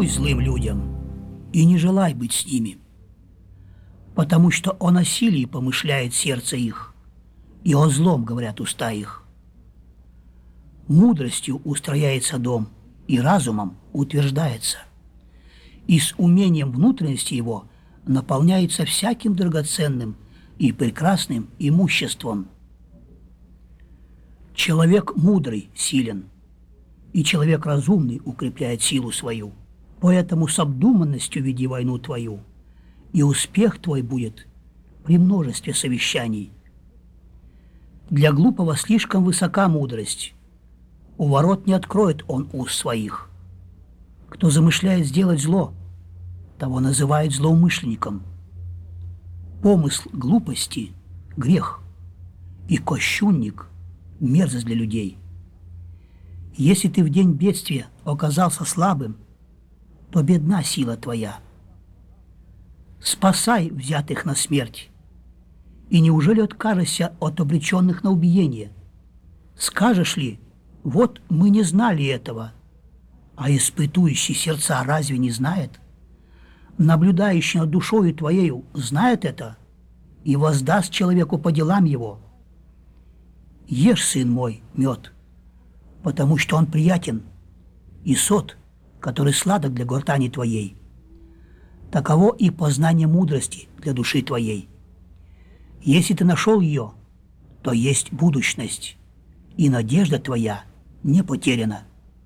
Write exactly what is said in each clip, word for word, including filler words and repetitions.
сочувствуй злым людям и не желай быть с ними, потому что о насилии помышляет сердце их, и о злом говорят уста их. Мудростью устрояется дом, и разумом утверждается, и с умением внутренности его наполняется всяким драгоценным и прекрасным имуществом. Человек мудрый силен, и человек разумный укрепляет силу свою. Поэтому с обдуманностью веди войну твою, и успех твой будет при множестве совещаний. Для глупого слишком высока мудрость, у ворот не откроет он уст своих. Кто замышляет сделать зло, того называют злоумышленником. Помысл глупости – грех, и кощунник – мерзость для людей. Если ты в день бедствия оказался слабым, то бедна сила твоя. Спасай взятых на смерть, и неужели откажешься от обреченных на убиение? Скажешь ли, вот мы не знали этого, а испытующий сердца разве не знает? Наблюдающий над душою твоею знает это и воздаст человеку по делам его. Ешь, сын мой, мед, потому что он приятен, и сот, который сладок для гортани твоей. Таково и познание мудрости для души твоей. Если ты нашел ее, то есть будущность, и надежда твоя не потеряна.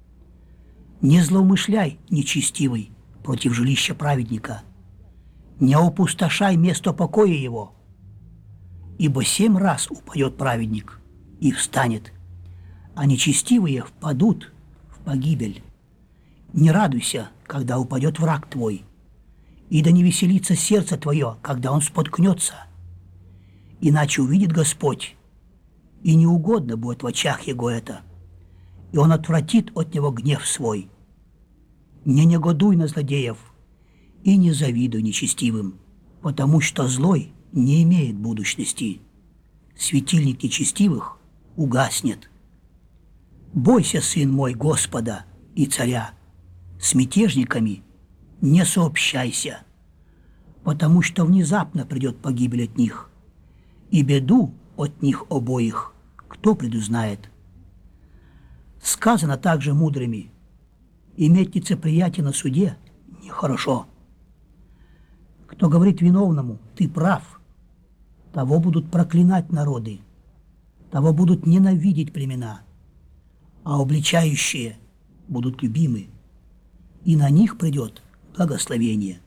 Не злоумышляй, нечестивый, против жилища праведника, не опустошай место покоя его, ибо семь раз упадет праведник и встанет, а нечестивые впадут в погибель. Не радуйся, когда упадет враг твой, и да не веселится сердце твое, когда он споткнется. Иначе увидит Господь, и неугодно будет в очах его это, и он отвратит от него гнев свой. Не негодуй на злодеев, и не завидуй нечестивым, потому что злой не имеет будущности. Светильник нечестивых угаснет. Бойся, сын мой, Господа и царя, с мятежниками не сообщайся, потому что внезапно придет погибель от них, и беду от них обоих кто предузнает. Сказано также мудрыми: иметь лицеприятие на суде нехорошо. Кто говорит виновному: ты прав, того будут проклинать народы, того будут ненавидеть племена, а обличающие будут любимы, и на них придет благословение.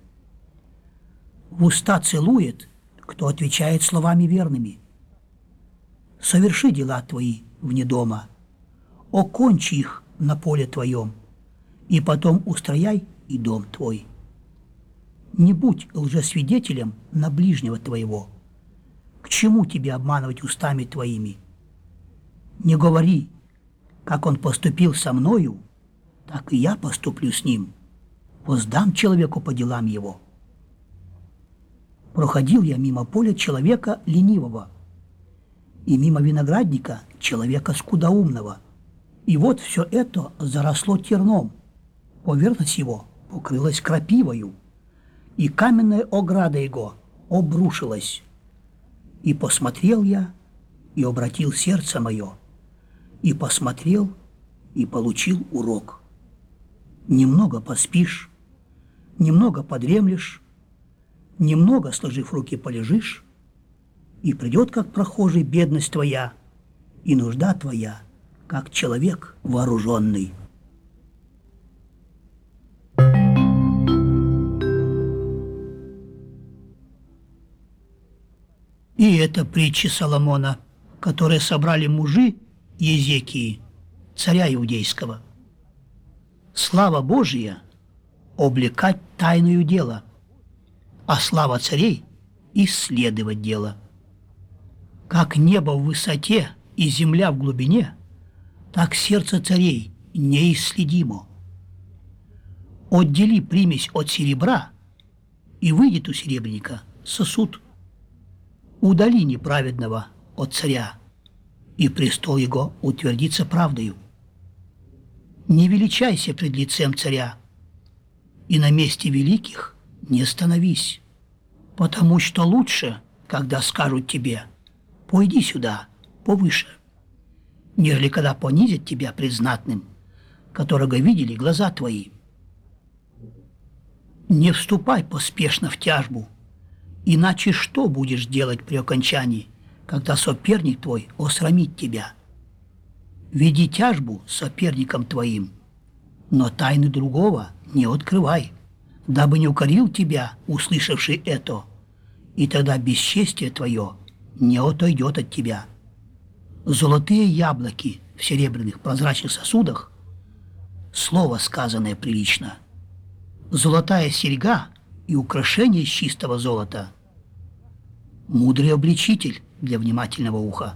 В уста целует, кто отвечает словами верными. Соверши дела твои вне дома, окончи их на поле твоем, и потом устрояй и дом твой. Не будь лжесвидетелем на ближнего твоего. К чему тебе обманывать устами твоими? Не говори: как он поступил со мною, так и я поступлю с ним. Воздам человеку по делам его. Проходил я мимо поля человека ленивого, и мимо виноградника человека скудоумного. И вот все это заросло терном, поверхность его покрылась крапивою, и каменная ограда его обрушилась. И посмотрел я, и обратил сердце мое, и посмотрел, и получил урок. Немного поспишь, немного подремлешь, немного, сложив руки, полежишь, и придет, как прохожий, бедность твоя, и нужда твоя, как человек вооруженный. И это притчи Соломона, которые собрали мужи Езекии, царя иудейского. Слава Божия – облекать тайную дело, а слава царей – исследовать дело. Как небо в высоте и земля в глубине, так сердце царей неисследимо. Отдели примесь от серебра, и выйдет у серебряника сосуд. Удали неправедного от царя, и престол его утвердится правдою. Не величайся пред лицем царя, и на месте великих не становись, потому что лучше, когда скажут тебе: «Пойди сюда, повыше», нежели когда понизят тебя пред знатным, которого видели глаза твои. Не вступай поспешно в тяжбу, иначе что будешь делать при окончании, когда соперник твой осрамит тебя? Веди тяжбу с соперником твоим, но тайны другого не открывай, дабы не укорил тебя, услышавший это, и тогда бесчестие твое не отойдет от тебя. Золотые яблоки в серебряных прозрачных сосудах — слово, сказанное прилично. Золотая серьга и украшение из чистого золота — мудрый обличитель для внимательного уха.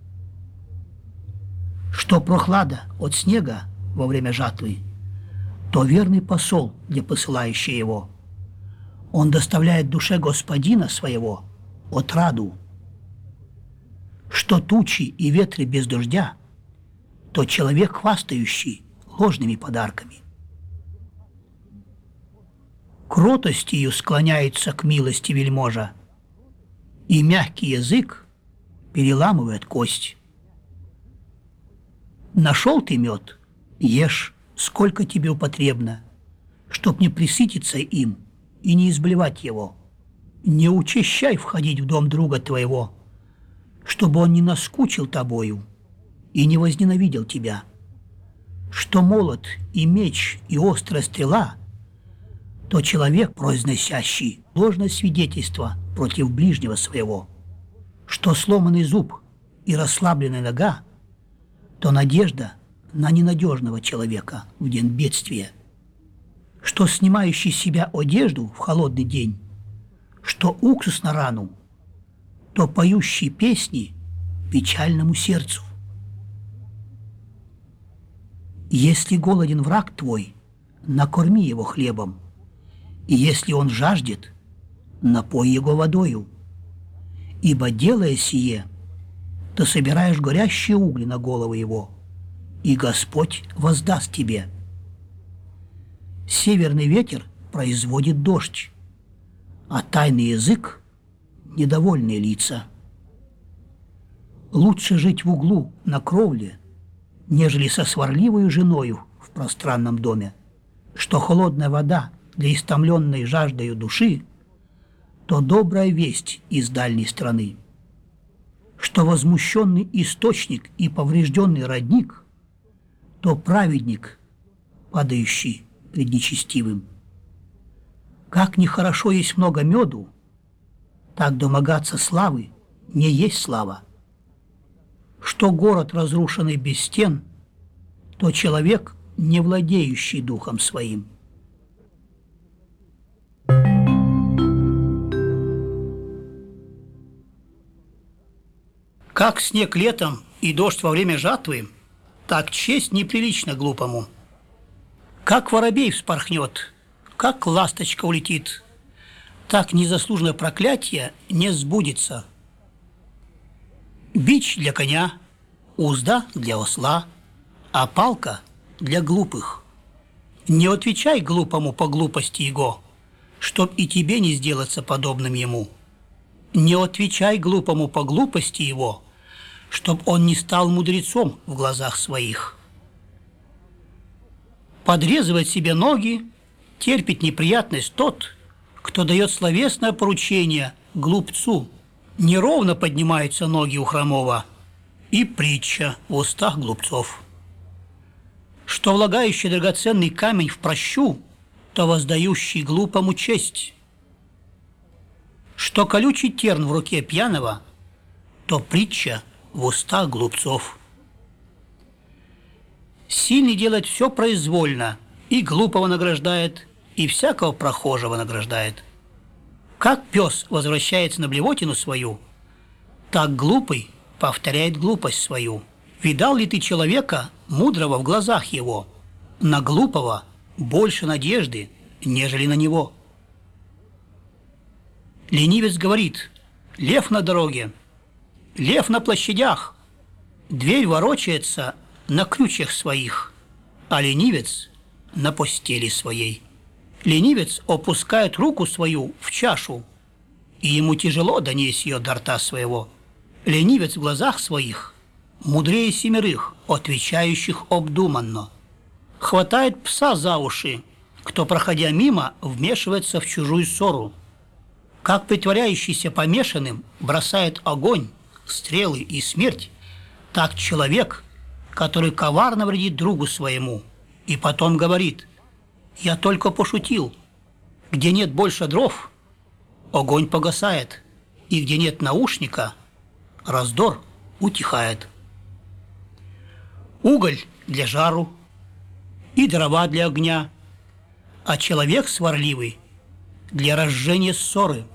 Что прохлада от снега во время жатвы, то верный посол для посылающего его. Он доставляет душе господина своего отраду. Что тучи и ветры без дождя, то человек, хвастающий ложными подарками. Кротостью склоняется к милости вельможа, и мягкий язык переламывает кость. Нашел ты мед, ешь, сколько тебе употребно, чтоб не пресытиться им и не изблевать его. Не учащай входить в дом друга твоего, чтобы он не наскучил тобою и не возненавидел тебя. Что молот и меч и острая стрела, то человек, произносящий ложное свидетельство против ближнего своего. Что сломанный зуб и расслабленная нога, то надежда на ненадежного человека в день бедствия. Что снимающий с себя одежду в холодный день, что уксус на рану, то поющий песни печальному сердцу. Если голоден враг твой, накорми его хлебом, и если он жаждет, напой его водою. Ибо, делая сие, ты собираешь горящие угли на голову его, и Господь воздаст тебе. Северный ветер производит дождь, а тайный язык — недовольные лица. Лучше жить в углу на кровле, нежели со сварливой женою в пространном доме. Что холодная вода для истомленной жаждою души, то добрая весть из дальней страны. Что возмущенный источник и поврежденный родник, то праведник, падающий пред нечестивым. Как нехорошо есть много меду, так домогаться славы не есть слава. Что город, разрушенный без стен, то человек, не владеющий духом своим. Как снег летом и дождь во время жатвы, так честь неприлична глупому. Как воробей вспорхнет, как ласточка улетит, так незаслуженное проклятие не сбудется. Бич для коня, узда для осла, а палка для глупых. Не отвечай глупому по глупости его, чтоб и тебе не сделаться подобным ему. Не отвечай глупому по глупости его, чтоб он не стал мудрецом в глазах своих. Подрезывать себе ноги, терпит неприятность тот, кто дает словесное поручение глупцу. Неровно поднимаются ноги у хромого, и притча в устах глупцов. Что влагающий драгоценный камень в прощу, то воздающий глупому честь. Что колючий терн в руке пьяного, то притча в устах глупцов. Сильный делает все произвольно, и глупого награждает, и всякого прохожего награждает. Как пес возвращается на блевотину свою, так глупый повторяет глупость свою. Видал ли ты человека, мудрого в глазах его? На глупого больше надежды, нежели на него. Ленивец говорит: лев на дороге, лев на площадях, дверь ворочается на крючьях своих, а ленивец на постели своей. Ленивец опускает руку свою в чашу, и ему тяжело донести ее до рта своего. Ленивец в глазах своих мудрее семерых, отвечающих обдуманно. Хватает пса за уши, кто, проходя мимо, вмешивается в чужую ссору. Как притворяющийся помешанным бросает огонь, стрелы и смерть, так человек, который коварно вредит другу своему, и потом говорит: «Я только пошутил». Где нет больше дров, огонь погасает, и где нет наушника, раздор утихает. Уголь для жару и дрова для огня, а человек сварливый для разжения ссоры.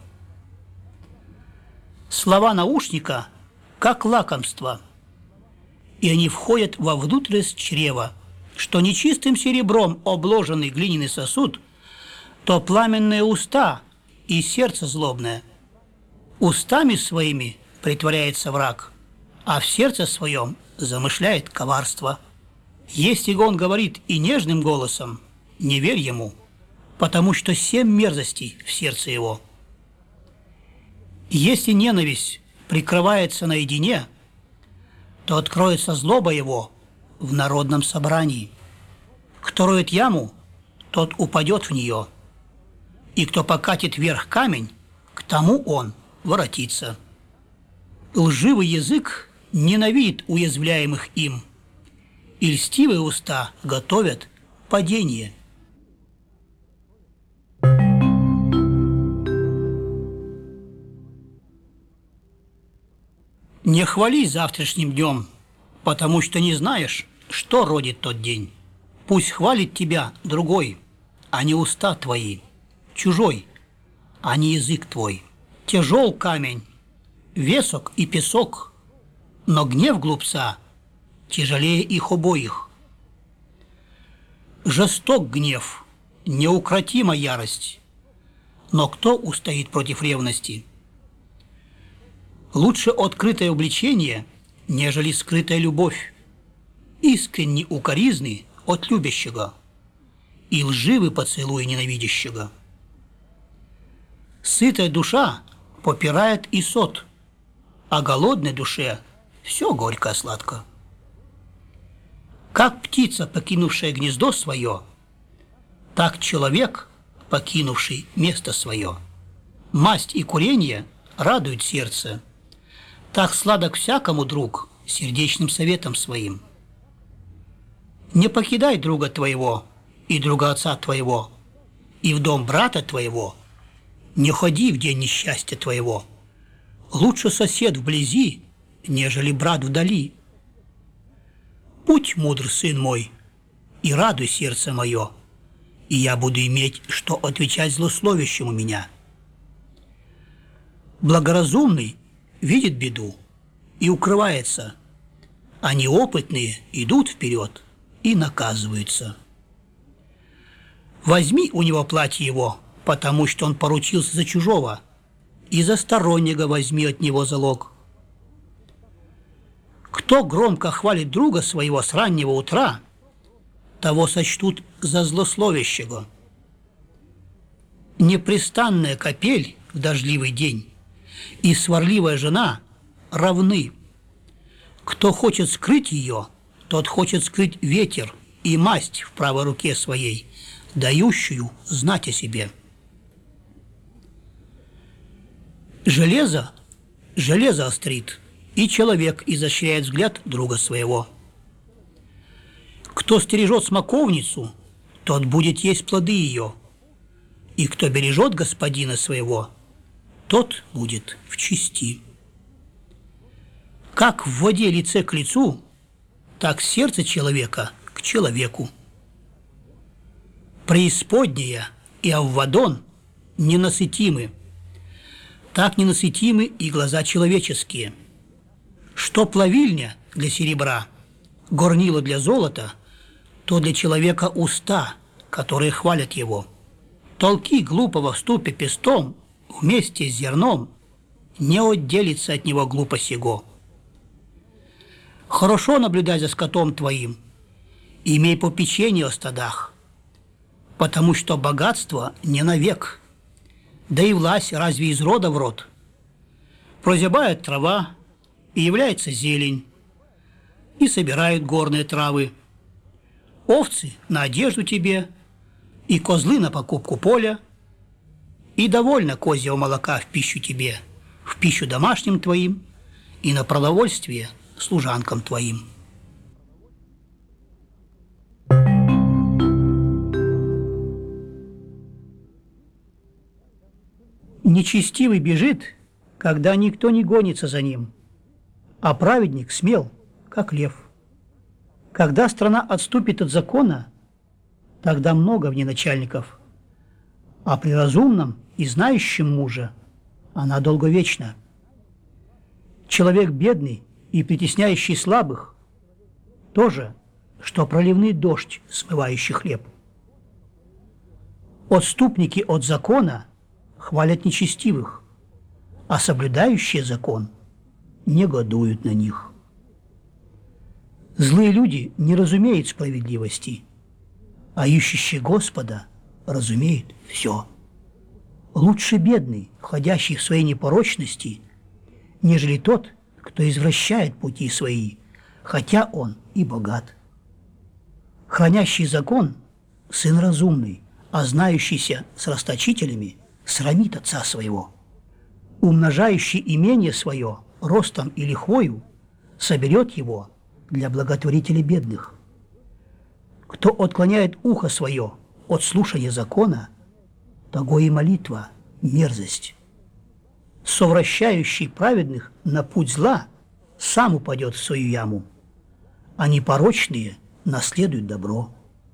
Слова наушника как лакомство, и они входят во внутренность чрева, что нечистым серебром обложенный глиняный сосуд, то пламенные уста и сердце злобное. Устами своими притворяется враг, а в сердце своем замышляет коварство. Если он говорит и нежным голосом, не верь ему, потому что семь мерзостей в сердце его. Если ненависть прикрывается наедине, то откроется злоба его в народном собрании. Кто роет яму, тот упадет в нее, и кто покатит вверх камень, к тому он воротится. Лживый язык ненавидит уязвляемых им, и льстивые уста готовят падение. Не хвались завтрашним днем, потому что не знаешь, что родит тот день. Пусть хвалит тебя другой, а не уста твои, чужой, а не язык твой. Тяжел камень, весок и песок, но гнев глупца тяжелее их обоих. Жесток гнев, неукротима ярость, но кто устоит против ревности? Лучше открытое увлечение, нежели скрытая любовь. Искренний укоризны от любящего и лживый поцелуй ненавидящего. Сытая душа попирает и сот, а голодной душе все горько-сладко. Как птица, покинувшая гнездо свое, так человек, покинувший место свое. Масть и курение радуют сердце, так сладок всякому друг сердечным советом своим. Не покидай друга твоего и друга отца твоего, и в дом брата твоего не ходи в день несчастья твоего. Лучше сосед вблизи, нежели брат вдали. Будь мудр, сын мой, и радуй сердце мое, и я буду иметь, что отвечать злословящему меня. Благоразумный видит беду и укрывается, а неопытные идут вперед и наказываются. Возьми у него платье его, потому что он поручился за чужого, и за стороннего возьми от него залог. Кто громко хвалит друга своего с раннего утра, того сочтут за злословящего. Непрестанная капель в дождливый день и сварливая жена равны. Кто хочет скрыть ее, тот хочет скрыть ветер и масть в правой руке своей, дающую знать о себе. Железо железо острит, и человек изощряет взгляд друга своего. Кто стережет смоковницу, тот будет есть плоды ее, и кто бережет господина своего, тот будет в чести. Как в воде лице к лицу, так сердце человека к человеку. Преисподняя и Аввадон ненасытимы, так ненасытимы и глаза человеческие. Что плавильня для серебра, горнило для золота, то для человека уста, которые хвалят его. Толки глупого в ступе пестом вместе с зерном не отделится от него глупость его. Хорошо наблюдай за скотом твоим, имей попечение о стадах. потому что богатство не навек, да и власть разве из рода в род. Прозябает трава, и является зелень, и собирают горные травы. Овцы на одежду тебе, и козлы на покупку поля, и довольно козьего молока в пищу тебе, в пищу домашним твоим, и на продовольствие служанкам твоим. Нечестивый бежит, когда никто не гонится за ним, а праведник смел, как лев. Когда страна отступит от закона, тогда много в ней начальников, а при разумном и знающем мужа она долговечна. Человек бедный и притесняющий слабых – тоже, что проливный дождь, смывающий хлеб. Отступники от закона хвалят нечестивых, а соблюдающие закон негодуют на них. Злые люди не разумеют справедливости, а ищущие Господа разумеют все. Лучше бедный, ходящий в своей непорочности, нежели тот, кто извращает пути свои, хотя он и богат. Хранящий закон – сын разумный, а знающийся с расточителями срамит отца своего. Умножающий имение свое ростом и лихвою соберет его для благотворителей бедных. Кто отклоняет ухо свое от слушания закона, того и молитва – мерзость. Совращающий праведных на путь зла сам упадет в свою яму, а непорочные наследуют добро.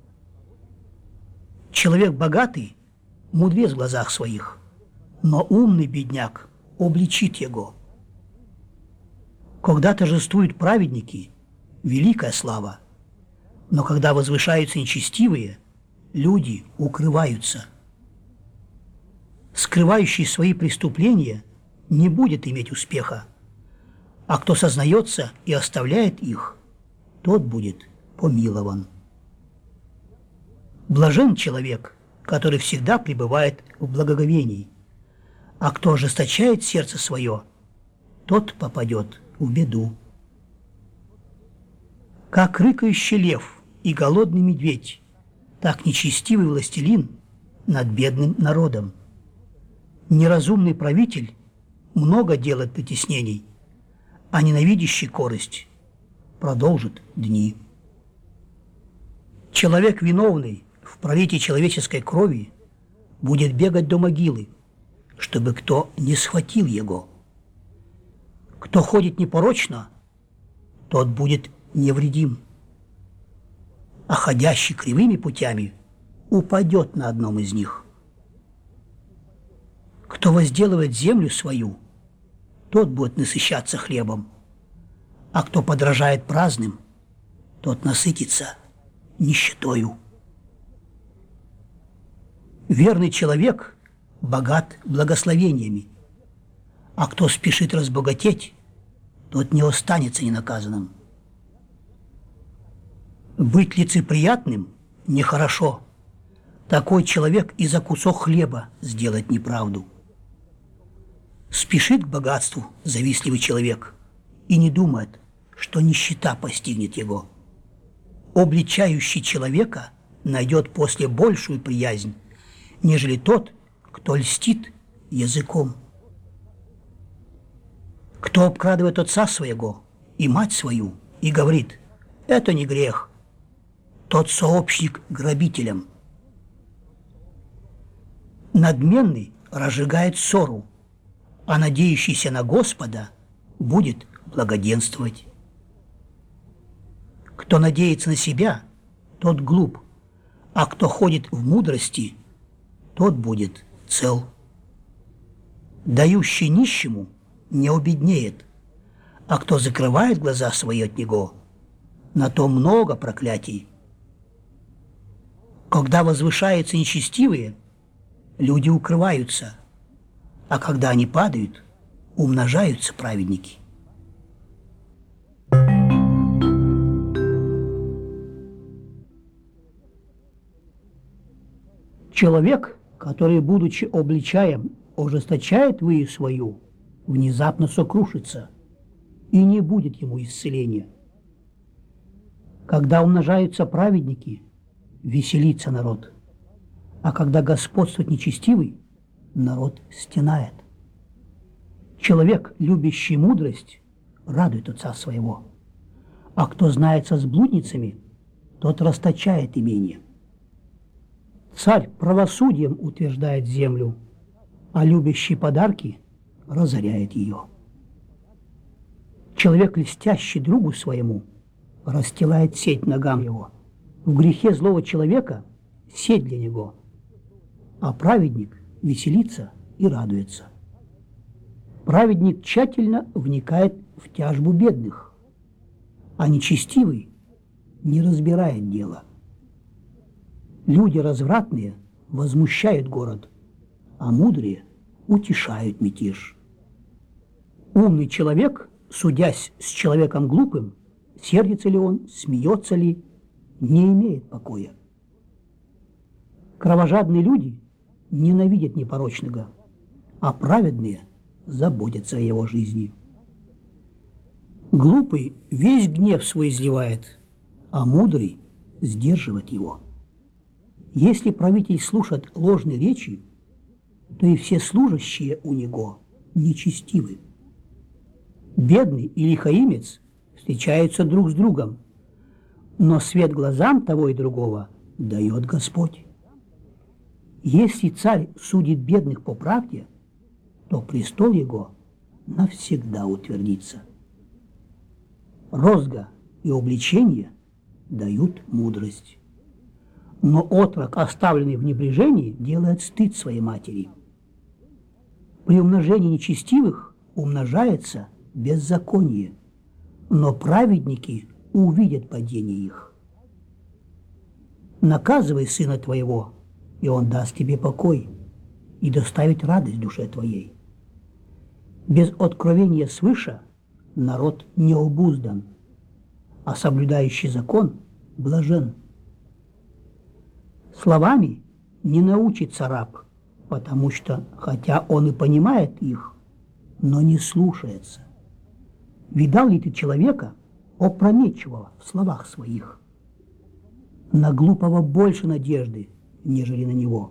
Человек богатый – мудрец в глазах своих, но умный бедняк обличит его. Когда торжествуют праведники – великая слава, но когда возвышаются нечестивые, люди укрываются. Скрывающий свои преступления не будет иметь успеха, а кто сознается и оставляет их, тот будет помилован. Блажен человек, который всегда пребывает в благоговении, а кто ожесточает сердце свое, тот попадет в беду. Как рыкающий лев и голодный медведь, так нечестивый властелин над бедным народом. Неразумный правитель много делает притеснений, а ненавидящий корость продолжит дни. Человек виновный в пролитии человеческой крови будет бегать до могилы, чтобы кто не схватил его. Кто ходит непорочно, тот будет невредим, а ходящий кривыми путями упадет на одном из них. Кто возделывает землю свою, тот будет насыщаться хлебом, а кто подражает праздным, тот насытится нищетою. Верный человек богат благословениями, а кто спешит разбогатеть, тот не останется ненаказанным. Быть лицеприятным нехорошо. Такой человек и за кусок хлеба сделает неправду. Спешит к богатству завистливый человек и не думает, что нищета постигнет его. Обличающий человека найдет после большую приязнь, нежели тот, кто льстит языком. Кто обкрадывает отца своего и мать свою и говорит: «Это не грех», тот сообщник грабителям. Надменный разжигает ссору, а надеющийся на Господа будет благоденствовать. Кто надеется на себя, тот глуп, а кто ходит в мудрости, тот будет цел. Дающий нищему не обеднеет, а кто закрывает глаза свои от него, на то много проклятий. Когда возвышаются нечестивые, люди укрываются, а когда они падают, умножаются праведники. Человек, который, будучи обличаем, ожесточает выю свою, внезапно сокрушится, и не будет ему исцеления. Когда умножаются праведники, веселится народ, а когда господствует нечестивый, народ стенает. Человек, любящий мудрость, радует отца своего, а кто знается с блудницами, тот расточает имение. Царь правосудием утверждает землю, а любящий подарки разоряет ее. Человек, льстящий другу своему, расстилает сеть ногам его. В грехе злого человека сеть для него, а праведник веселится и радуется. Праведник тщательно вникает в тяжбу бедных, а нечестивый не разбирает дела. Люди развратные возмущают город, а мудрые утешают мятеж. Умный человек, судясь с человеком глупым, сердится ли он, смеется ли, не имеет покоя. Кровожадные люди ненавидят непорочного, а праведные заботятся о его жизни. Глупый весь гнев свой изливает, а мудрый сдерживает его. Если правитель слушает ложные речи, то и все служащие у него нечестивы. Бедный и лихаимец встречаются друг с другом, но свет глазам того и другого дает Господь. Если царь судит бедных по правде, то престол его навсегда утвердится. Розга и обличение дают мудрость, но отрок, оставленный в небрежении, делает стыд своей матери. При умножении нечестивых умножается беззаконие, но праведники увидят падение их. Наказывай сына твоего, и он даст тебе покой и доставит радость душе твоей. Без откровения свыше народ не обуздан, а соблюдающий закон блажен. Словами не научится раб, потому что, хотя он и понимает их, но не слушается. Видал ли ты человека, опрометчивого в словах своих? На глупого больше надежды, нежели на него.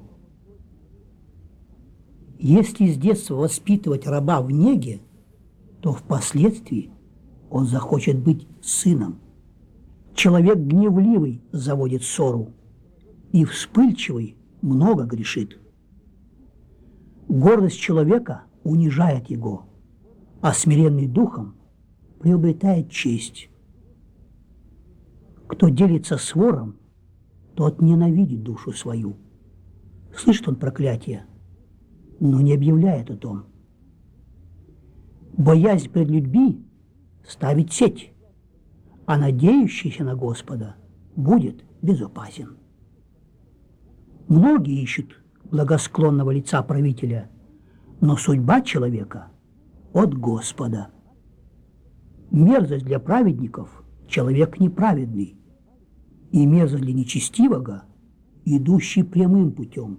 Если с детства воспитывать раба в неге, то впоследствии он захочет быть сыном. Человек гневливый заводит ссору, и вспыльчивый много грешит. Гордость человека унижает его, а смиренный духом приобретает честь. Кто делится с вором, тот ненавидит душу свою. Слышит он проклятие, но не объявляет о том. Боязнь пред людьми ставит сеть, а надеющийся на Господа будет безопасен. Многие ищут благосклонного лица правителя, но судьба человека от Господа. Мерзость для праведников – человек неправедный, и мерзость для нечестивого – идущий прямым путем.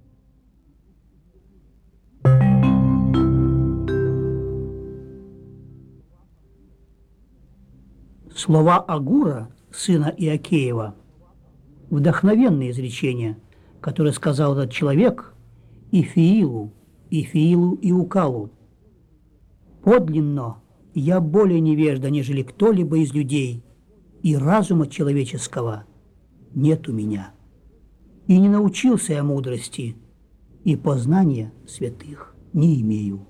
Слова Агура, сына Иокеева, вдохновенное изречение, которое сказал этот человек Ифиилу, Ифиилу и Укалу. «Подлинно я более невежда, нежели кто-либо из людей, и разума человеческого нет у меня. И не научился я мудрости, и познания святых не имею».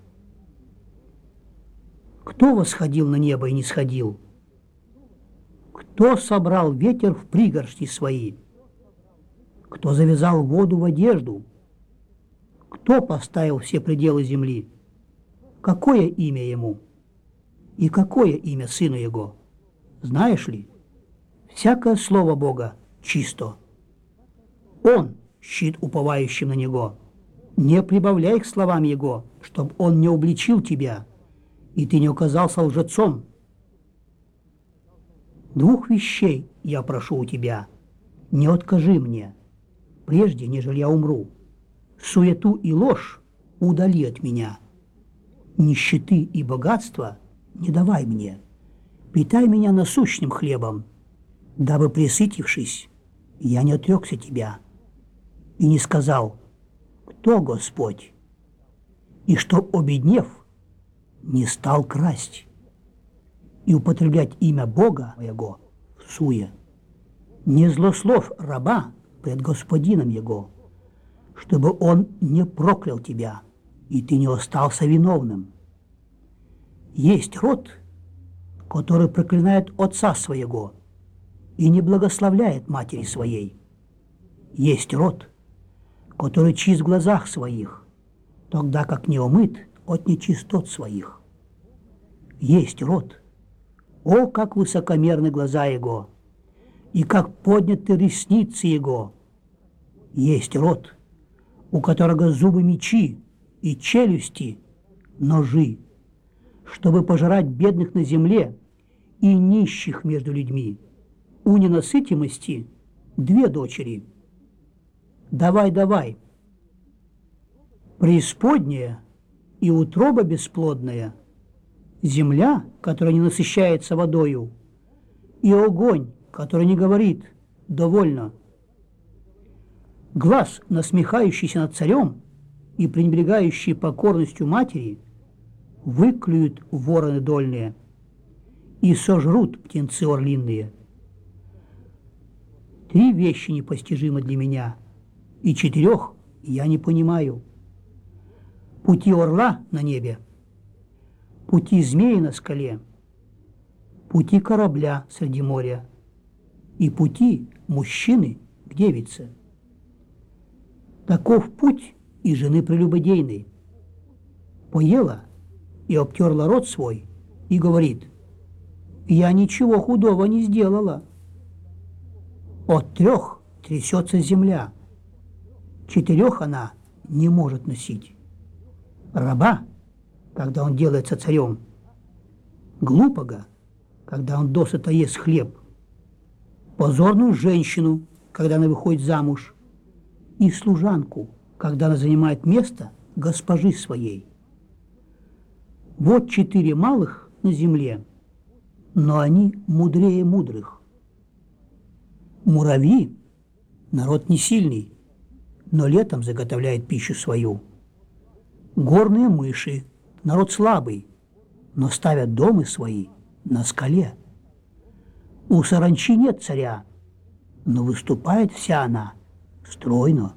Кто восходил на небо и не сходил? Кто собрал ветер в пригоршни свои? Кто завязал воду в одежду? Кто поставил все пределы земли? Какое имя ему? И какое имя сыну его? Знаешь ли? Всякое слово Бога чисто. Он щит уповающим на него. Не прибавляй к словам его, чтоб он не обличил тебя, и ты не оказался лжецом. Двух вещей я прошу у тебя. Не откажи мне. прежде, нежели я умру. Суету и ложь удали от меня. Нищеты и богатства не давай мне. Питай меня насущным хлебом, дабы, пресытившись, я не отрекся тебя и не сказал: кто Господь? И что, обеднев, не стал красть и употреблять имя Бога моего в суе. Не злослов раба пред господином его, чтобы он не проклял тебя, и ты не остался виновным. Есть род, который проклинает отца своего и не благословляет матери своей. Есть род, который чист в глазах своих, тогда как не омыт от нечистот своих. Есть род, о, как высокомерны глаза его, и как подняты ресницы его. Есть род, у которого зубы мечи и челюсти ножи, чтобы пожирать бедных на земле и нищих между людьми. У ненасытимости две дочери. Давай, давай. Преисподняя и утроба бесплодная, земля, которая не насыщается водою, и огонь, который не говорит «довольно». Глаз, насмехающийся над царем и пренебрегающий покорностью матери, выклюют вороны дольные и сожрут птенцы орлиные. Три вещи непостижимы для меня, и четырех я не понимаю. Пути орла на небе, пути змеи на скале, пути корабля среди моря и пути мужчины к девице. Таков путь и жены прелюбодейной. Поела и обтерла рот свой и говорит: я ничего худого не сделала. От трех трясется земля, четырех она не может носить. Раба, когда он делается царем, глупого, когда он досыта ест хлеб, позорную женщину, когда она выходит замуж, и служанку, когда она занимает место госпожи своей. Вот четыре малых на земле, но они мудрее мудрых. Муравьи – народ не сильный, но летом заготовляет пищу свою. Горные мыши – народ слабый, но ставят дома свои на скале. У саранчи нет царя, но выступает вся она стройно.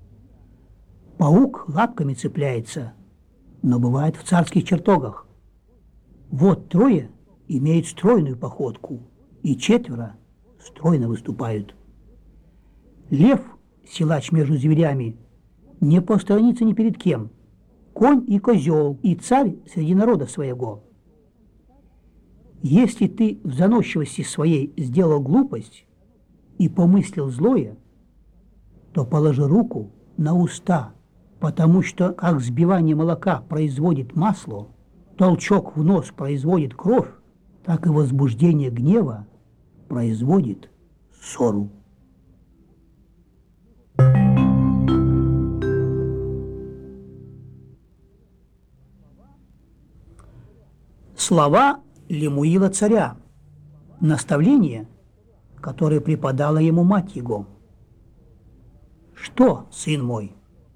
Паук лапками цепляется, но бывает в царских чертогах. Вот трое имеют стройную походку, и четверо стройно выступают. Лев, силач между зверями, не посторонится ни перед кем. Конь и козел, и царь среди народа своего. Если ты в заносчивости своей сделал глупость и помыслил злое, то положи руку на уста, потому что как взбивание молока производит масло, толчок в нос производит кровь, так и возбуждение гнева производит ссору. Слова Лемуила царя, наставление, которое преподала ему мать его. Что, сын мой?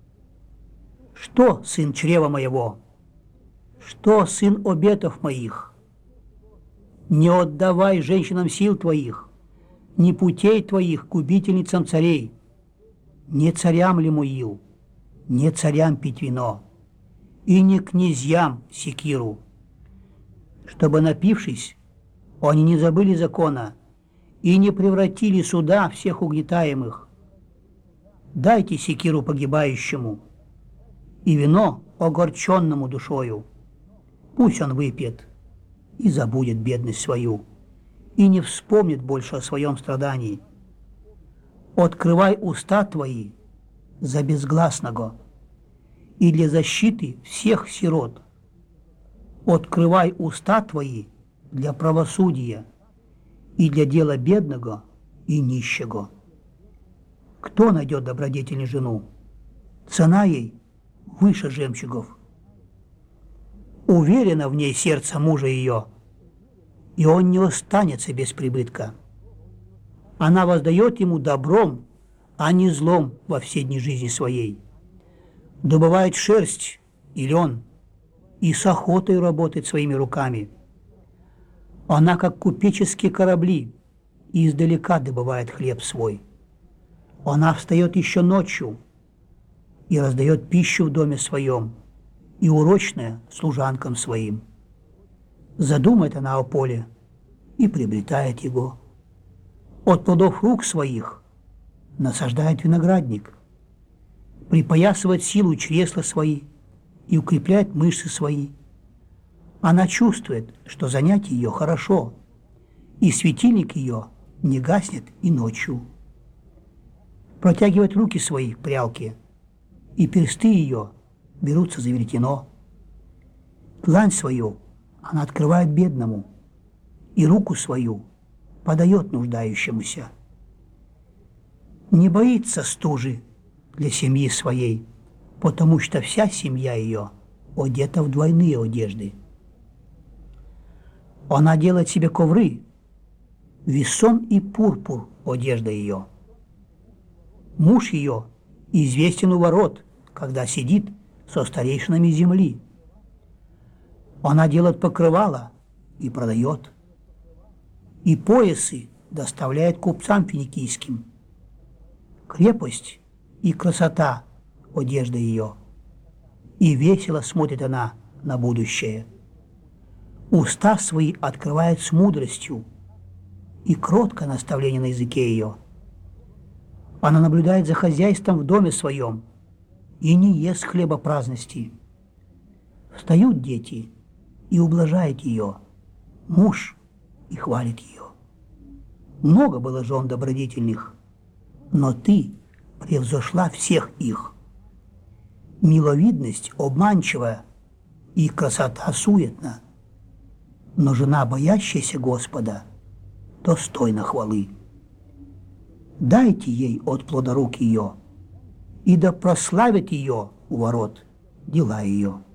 Что, сын чрева моего? Что, сын обетов моих? Не отдавай женщинам сил твоих, ни путей твоих губительницам царей, не царям Лемуил, не царям пить вино, и не князьям секиру, чтобы, напившись, они не забыли закона и не превратили суда всех угнетаемых. Дайте секиру погибающему и вино огорченному душою. Пусть он выпьет и забудет бедность свою, и не вспомнит больше о своем страдании. Открывай уста твои за безгласного и для защиты всех сирот. Открывай уста твои для правосудия и для дела бедного и нищего. Кто найдет добродетельную жену? Цена ей выше жемчугов. Уверено в ней сердце мужа ее, и он не останется без прибытка. Она воздает ему добром, а не злом во все дни жизни своей. Добывает шерсть и лен, и с охотой работает своими руками. Она, как купеческие корабли, и издалека добывает хлеб свой. Она встает еще ночью и раздает пищу в доме своем, и урочная служанкам своим. Задумает она о поле и приобретает его. От плодов рук своих насаждает виноградник, припоясывает силу чресла свои и укрепляет мышцы свои. Она чувствует, что занятие ее хорошо, и светильник ее не гаснет и ночью. Протягивает руки свои к прялке, и персты ее берутся за веретено. Длань свою она открывает бедному, и руку свою подает нуждающемуся. Не боится стужи для семьи своей, потому что вся семья ее одета в двойные одежды. Она делает себе ковры, весон и пурпур одежда ее. Муж ее известен у ворот, когда сидит со старейшинами земли. Она делает покрывала и продает, и поясы доставляет купцам финикийским. Крепость и красота одежда ее, и весело смотрит она на будущее. Уста свои открывает с мудростью, и кротко наставление на языке ее. Она наблюдает за хозяйством в доме своем и не ест хлеба праздности. Встают дети и ублажают ее, муж и хвалит ее. Много было жен добродетельных, но ты превзошла всех их. Миловидность обманчивая и красота суетна, но жена, боящаяся Господа, достойна хвалы. Дайте ей от плода рук ее, и да прославит ее у ворот дела ее.